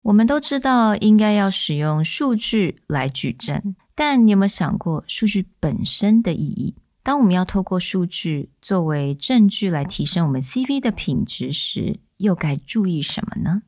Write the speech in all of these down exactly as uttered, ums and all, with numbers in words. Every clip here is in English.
我们都知道应该要使用数据来举证，但你有没有想过数据本身的意义？当我们要透过数据作为证据来提升我们 C V 的品质时，又该注意什么呢？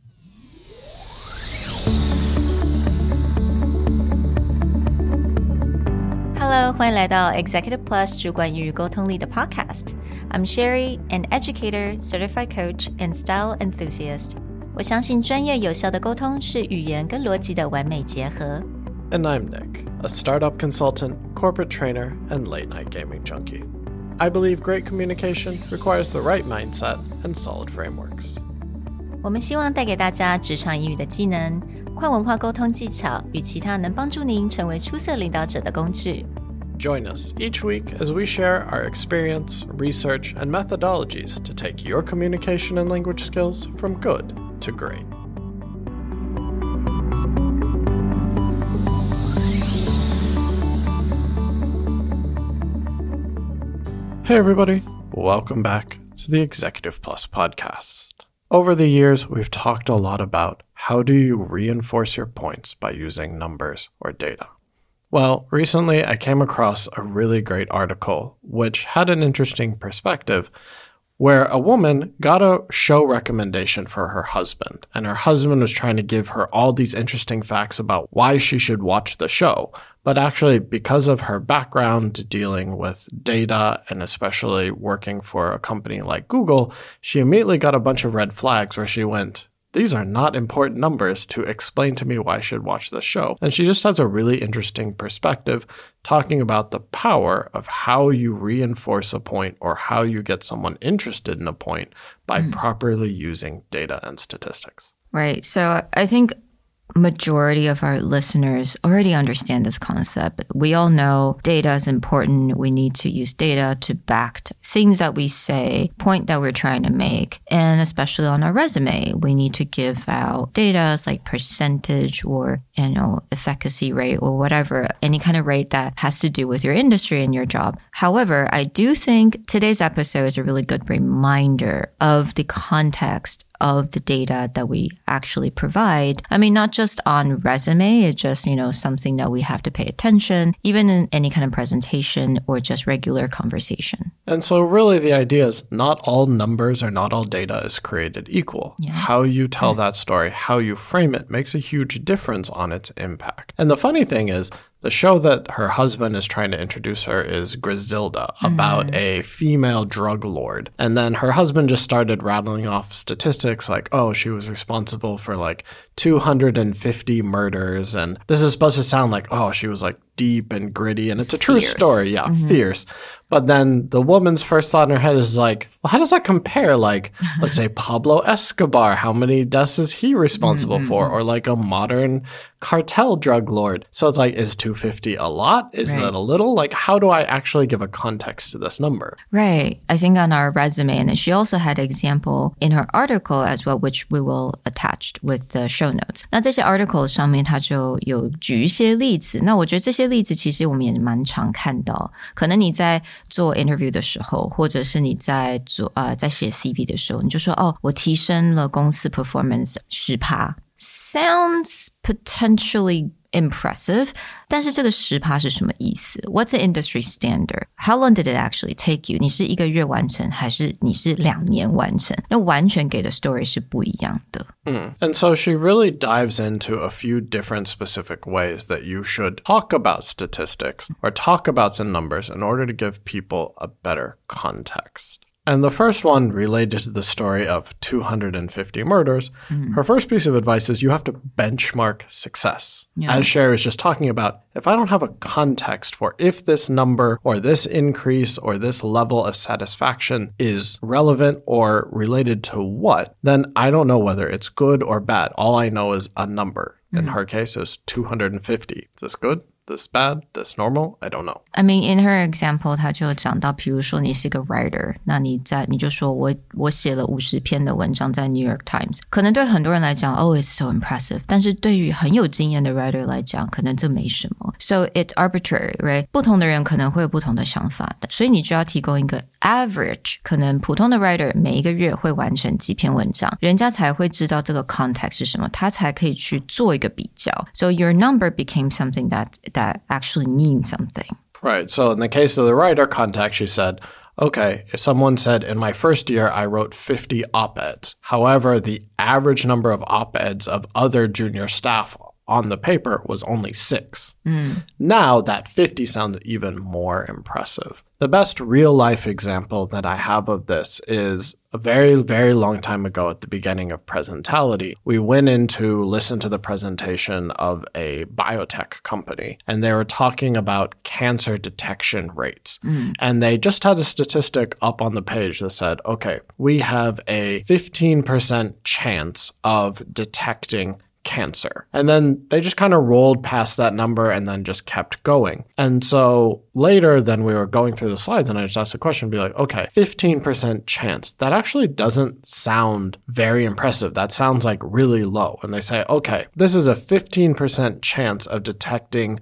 Hello， 欢迎来到 Executive Plus 主管与沟通力的 Podcast。 I'm Sherry, an educator, certified coach, and style enthusiast。我相信专业有效的沟通是语言跟逻辑的完美结合。 And I'm Nick, a startup consultant, corporate trainer, and late-night gaming junkie. I believe great communication requires the right mindset and solid frameworks. 我们希望带给大家职场英语的技能、跨文化沟通技巧与其他能帮助您成为出色领导者的工具。 Join us each week as we share our experience, research, and methodologies to take your communication and language skills from good to great. Hey everybody, welcome back to the Executive Plus podcast. Over the years, we've talked a lot about how do you reinforce your points by using numbers or data. Well, recently I came across a really great article which had an interesting perspective where a woman got a show recommendation for her husband, and her husband was trying to give her all these interesting facts about why she should watch the show. But actually, because of her background dealing with data and especially working for a company like Google, she immediately got a bunch of red flags where she went, these are not important numbers to explain to me why I should watch this show. And she just has a really interesting perspective talking about the power of how you reinforce a point or how you get someone interested in a point by mm. properly using data and statistics. Right. So I think majority of our listeners already understand this concept. We all know data is important. We need to use data to back things that we say, point that we're trying to make. And especially on our resume, we need to give out data like percentage or, you know, efficacy rate or whatever, any kind of rate that has to do with your industry and your job. However, I do think today's episode is a really good reminder of the context of the data that we actually provide. I mean, not just on resume, it's just, you know, something that we have to pay attention, even in any kind of presentation or just regular conversation. And so really the idea is not all numbers or not all data is created equal. Yeah. How you tell yeah. that story, how you frame it makes a huge difference on its impact. And the funny thing is, the show that her husband is trying to introduce her is Griselda, about mm-hmm. a female drug lord. And then her husband just started rattling off statistics like, oh, she was responsible for like two hundred fifty murders. And this is supposed to sound like, oh, she was like deep and gritty. And it's a true fierce. story. Yeah, mm-hmm. fierce. But then the woman's first thought in her head is like, well, how does that compare? Like, let's say Pablo Escobar, how many deaths is he responsible mm-hmm. for? Or like a modern cartel drug lord. So it's like, is two hundred fifty a lot? Is right. that a little? Like, how do I actually give a context to this number? Right. I think on our resume, and she also had an example in her article as well, which we will attach with the show notes. 那这些 article 上面它就有举一些例子，那我觉得这些例子其实我们也蛮常看到，可能你在做 interview 的时候，或者是你在做呃在写 C V 的时候，你就说哦，我提升了公司 performance 十趴 ，sounds potentially impressive， 但是这个十趴是什么意思 ？What's the industry standard? How long did it actually take you? 你是一个月完成，还是你是两年完成？那完全给的 story 是不一样的。 Mm. And so she really dives into a few different specific ways that you should talk about statistics or talk about some numbers in order to give people a better context. And the first one related to the story of two hundred fifty murders. Mm. Her first piece of advice is you have to benchmark success. Yeah. As Sherry was just talking about, if I don't have a context for if this number or this increase or this level of satisfaction is relevant or related to what, then I don't know whether it's good or bad. All I know is a number. Mm. In her case, it was two hundred fifty. Is this good? This bad? This normal? I don't know. I mean, in her example, 她就讲到，比如说你是个 writer， 那你在你就说我我写了五十篇的文章在 New York Times， 可能对很多人来讲 ，Oh, it's so impressive， 但是对于很有经验的 writer 来讲，可能这没什么。So it's arbitrary, right? 不同的人可能会有不同的想法，所以你就要提供一个 average 可能普通的 writer 每一个月会完成几篇文章，人家才会知道这个 context 是什么，他才可以去做一个比较。So your number became something that, that actually means something. Right. So in the case of the writer context, she said, okay, if someone said, in my first year, I wrote fifty op-eds. However, the average number of op-eds of other junior staff on the paper was only six. Mm. Now that fifty sounds even more impressive. The best real-life example that I have of this is a very, very long time ago at the beginning of Presentality. We went in to listen to the presentation of a biotech company, and they were talking about cancer detection rates. Mm. And they just had a statistic up on the page that said, okay, we have a fifteen percent chance of detecting cancer. And then they just kind of rolled past that number and then just kept going. And so later, then we were going through the slides and I just asked a question, be like, okay, fifteen percent chance. That actually doesn't sound very impressive. That sounds like really low. And they say, okay, this is a fifteen percent chance of detecting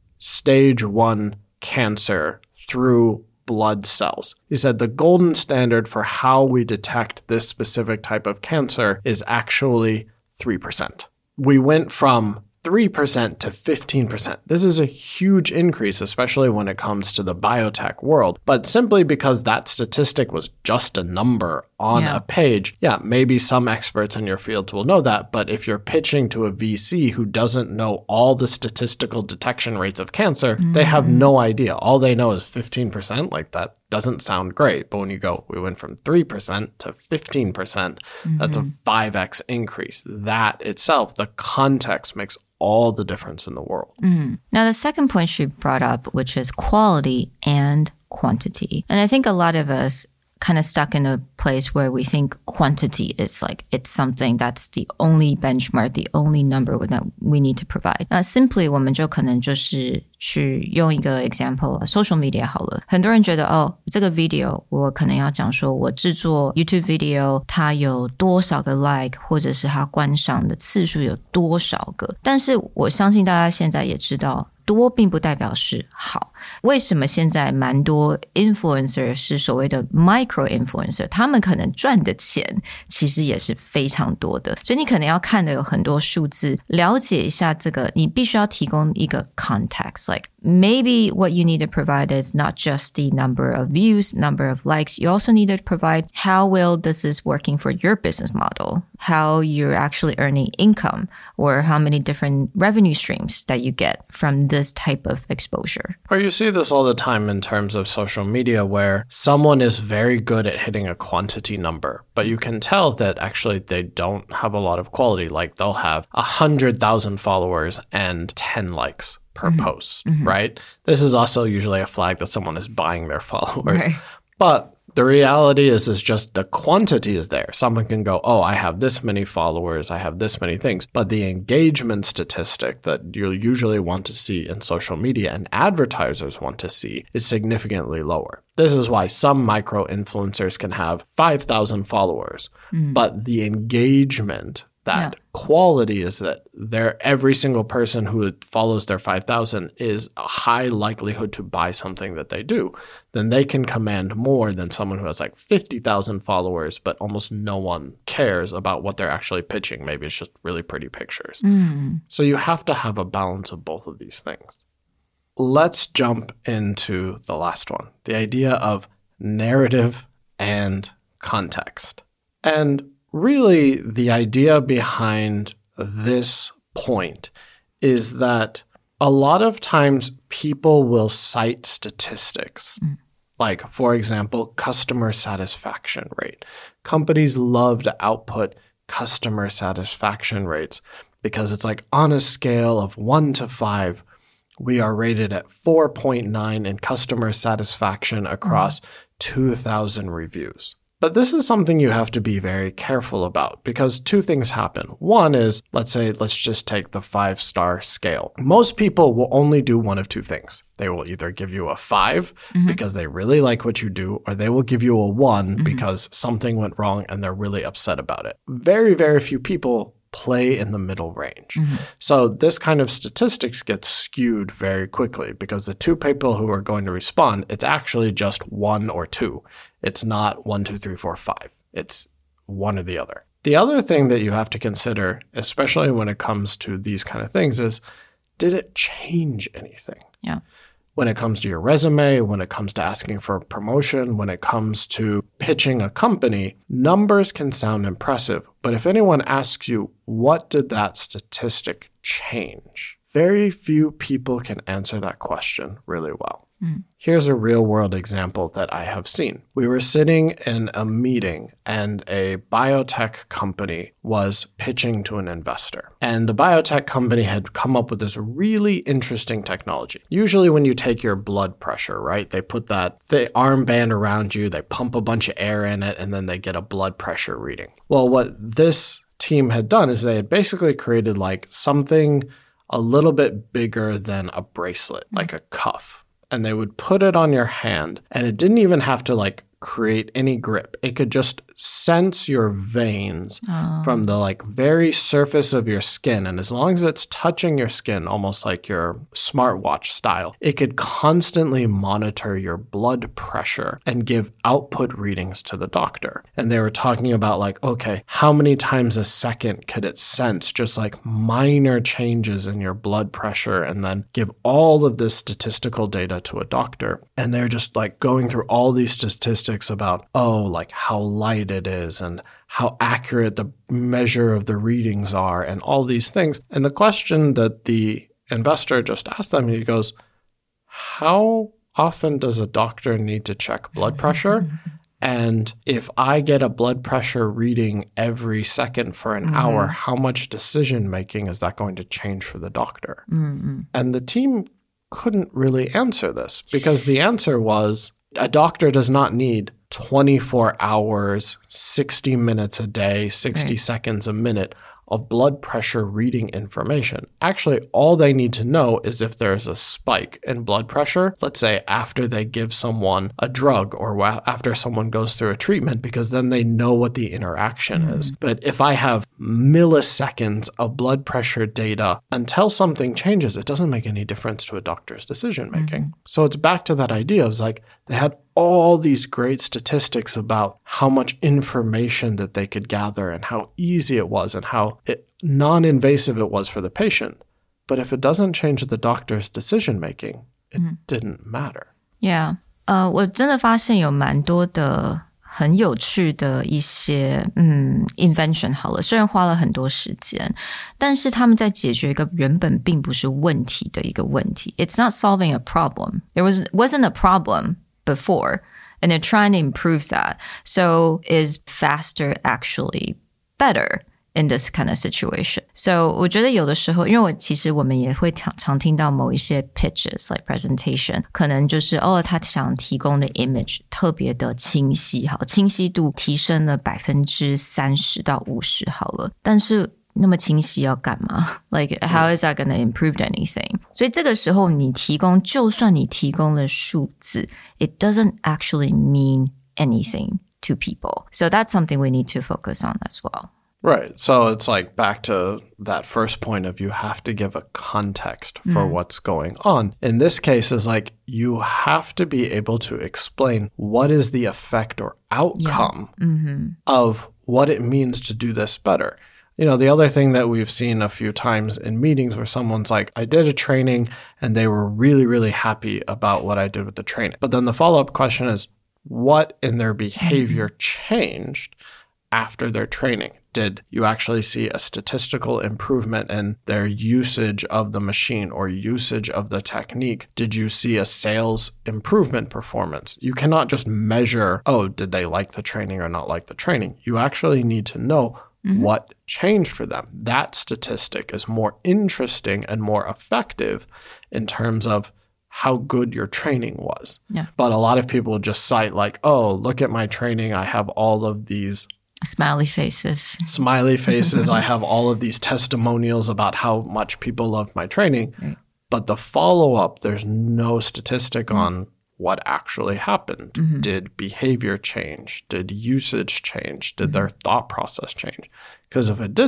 stage one cancer through blood cells. He said the golden standard for how we detect this specific type of cancer is actually three percent. We went from three percent to fifteen percent. This is a huge increase, especially when it comes to the biotech world. But simply because that statistic was just a number on yeah. a page, yeah, maybe some experts in your fields will know that. But if you're pitching to a V C who doesn't know all the statistical detection rates of cancer, mm-hmm. they have no idea. All they know is fifteen percent. Like that doesn't sound great. But when you go, we went from three percent to fifteen percent, mm-hmm. that's a five x increase. That itself, the context makes all the difference in the world. Mm. Now, the second point she brought up, which is quality and quantity. And I think a lot of us kind of stuck in a place where we think quantity is like, it's something that's the only benchmark, the only number that we need to provide. 那 simply 我们就可能就是去用一个 example social media 好了。很多人觉得哦，这个 video 我可能要讲说我制作 YouTube video 它有多少个 like 或者是它观赏的次数有多少个。但是我相信大家现在也知道多并不代表是好。为什么现在蛮多 influencer 是所谓的 micro influencer， 他们可能赚的钱其实也是非常多的。所以你可能要看的有很多数字，了解一下这个，你必须要提供一个 context. Like maybe what you need to provide is not just the number of views, number of likes. You also need to provide how well this is working for your business model, how you're actually earning income, or how many different revenue streams that you get from this type of exposure. Or you see this all the time in terms of social media where someone is very good at hitting a quantity number, but you can tell that actually they don't have a lot of quality. Like they'll have one hundred thousand followers and ten likes per mm-hmm. post, mm-hmm. right? This is also usually a flag that someone is buying their followers. Right. But the reality is, is just the quantity is there. Someone can go, oh, I have this many followers, I have this many things. But the engagement statistic that you'll usually want to see in social media and advertisers want to see is significantly lower. This is why some micro influencers can have five thousand followers, mm. but the engagement, that yeah. quality is that they're, every single person who follows their five thousand is a high likelihood to buy something that they do. Then they can command more than someone who has like fifty thousand followers, but almost no one cares about what they're actually pitching. Maybe it's just really pretty pictures. Mm. So you have to have a balance of both of these things. Let's jump into the last one, the idea of narrative and context. And really, the idea behind this point is that a lot of times people will cite statistics. Mm. Like, for example, customer satisfaction rate. Companies love to output customer satisfaction rates because it's like on a scale of one to five, we are rated at four point nine in customer satisfaction across mm. two thousand reviews. But this is something you have to be very careful about because two things happen. One is, let's say, let's just take the five-star scale. Most people will only do one of two things. They will either give you a five mm-hmm. because they really like what you do, or they will give you a one mm-hmm. because something went wrong and they're really upset about it. Very, very few people play in the middle range. Mm-hmm. So this kind of statistics gets skewed very quickly because the two people who are going to respond, it's actually just one or two. It's not one, two, three, four, five. It's one or the other. The other thing that you have to consider, especially when it comes to these kind of things, is did it change anything? Yeah. When it comes to your resume, when it comes to asking for a promotion, when it comes to pitching a company, numbers can sound impressive. But if anyone asks you, what did that statistic change? Very few people can answer that question really well. Mm. Here's a real-world example that I have seen. We were sitting in a meeting and a biotech company was pitching to an investor. And the biotech company had come up with this really interesting technology. Usually when you take your blood pressure, right, they put that th- armband around you, they pump a bunch of air in it, and then they get a blood pressure reading. Well, what this team had done is they had basically created like something a little bit bigger than a bracelet, mm. like a cuff. And they would put it on your hand, and it didn't even have to like create any grip. It could just sense your veins oh. from the like very surface of your skin. And as long as it's touching your skin, almost like your smartwatch style, it could constantly monitor your blood pressure and give output readings to the doctor. And they were talking about like, okay, how many times a second could it sense just like minor changes in your blood pressure and then give all of this statistical data to a doctor. And they're just like going through all these statistics about, oh, like how light it is and how accurate the measure of the readings are and all these things. And the question that the investor just asked them, he goes, how often does a doctor need to check blood pressure? And if I get a blood pressure reading every second for an mm-hmm. hour, how much decision making is that going to change for the doctor? Mm-hmm. And the team couldn't really answer this because the answer was, a doctor does not need twenty-four hours, sixty minutes a day, sixty right. seconds a minute of blood pressure reading information. Actually, all they need to know is if there's a spike in blood pressure, let's say after they give someone a drug or after someone goes through a treatment, because then they know what the interaction mm-hmm. is. But if I have milliseconds of blood pressure data, until something changes, it doesn't make any difference to a doctor's decision making. Mm-hmm. So it's back to that idea of like they had all these great statistics about how much information that they could gather and how easy it was and how it, non-invasive it was for the patient. But if it doesn't change the doctor's decision making, it mm-hmm. didn't matter. Yeah. 呃，我真的发现有蛮多的很有趣的一些嗯 invention 好了，虽然花了很多时间，但是他们在解决一个原本并不是问题的一个问题。It's not solving a problem. It was, wasn't a problem before, and they're trying to improve that. So is faster actually better in this kind of situation? So 我觉得有的时候，因为我其实我们也会常常听到某一些 pitches like presentation， 可能就是哦，他想提供的 image 特别的清晰，好，清晰度提升了百分之三十到五十好了，但是那么清晰要干嘛 ？Like how is that going to improve anything? 所以这个时候你提供，就算你提供了数字 ，it doesn't actually mean anything to people. So that's something we need to focus on as well. Right. So it's like back to that first point of you have to give a context for mm. what's going on. In this case, is like you have to be able to explain what is the effect or outcome yeah. mm-hmm. of what it means to do this better. You know, the other thing that we've seen a few times in meetings where someone's like, I did a training and they were really, really happy about what I did with the training. But then the follow-up question is, what in their behavior changed after their training? Did you actually see a statistical improvement in their usage of the machine or usage of the technique? Did you see a sales improvement performance? You cannot just measure, oh, did they like the training or not like the training? You actually need to know Mm-hmm. what changed for them. That statistic is more interesting and more effective in terms of how good your training was. Yeah. But a lot of people just cite like, oh, look at my training. I have all of these smiley faces. Smiley faces. I have all of these testimonials about how much people love my training. Right. But the follow-up, there's no statistic mm-hmm. on what actually happened. Mm-hmm. Did behavior change? Did usage change? Did mm-hmm. their thought process change? Because if it didn't,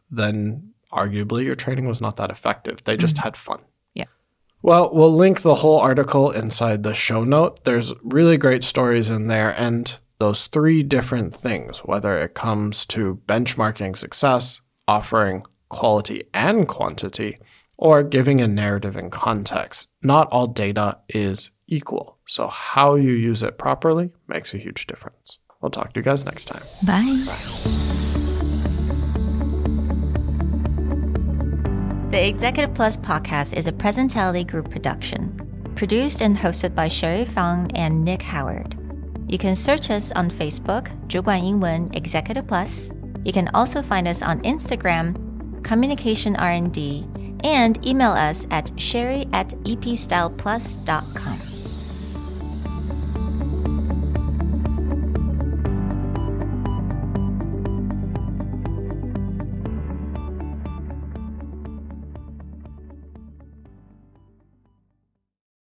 then arguably your training was not that effective. They just mm-hmm. had fun. Yeah. Well, we'll link the whole article inside the show note. There's really great stories in there, and those three different things, whether it comes to benchmarking success, offering quality and quantity, or giving a narrative and context. Not all data is equal. So how you use it properly makes a huge difference. We'll talk to you guys next time. Bye. Bye. The Executive Plus podcast is a Presentality Group production, produced and hosted by Sherry Fang and Nick Howard. You can search us on Facebook, 主管英文 Executive Plus. You can also find us on Instagram, Communication R and D, and email us at sherry at epstyleplus dot com.